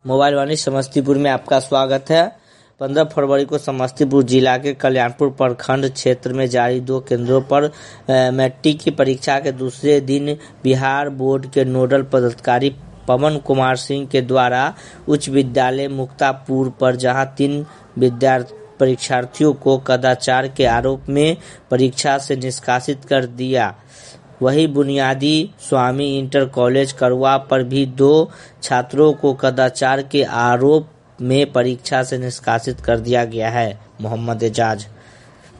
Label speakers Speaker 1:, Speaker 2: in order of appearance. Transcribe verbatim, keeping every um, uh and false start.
Speaker 1: Mobile वाणी समस्तीपुर में आपका स्वागत है। पंद्रह फरवरी को समस्तीपुर जिला के कल्याणपुर प्रखंड क्षेत्र में जारी दो केंद्रों पर मैट्रिक की परीक्षा के दूसरे दिन बिहार बोर्ड के नोडल पदाधिकारी पवन कुमार सिंह के द्वारा उच्च विद्यालय मुक्तापुर पर जहां तीन विद्यार्थी परीक्षार्थियों को कदाचार के आरोप में परीक्षा से निष्कासित कर दिया, वहीं बुनियादी स्वामी इंटर कॉलेज करवा पर भी दो छात्रों को कदाचार के आरोप में परीक्षा से निष्कासित कर दिया गया है। मोहम्मद एजाज।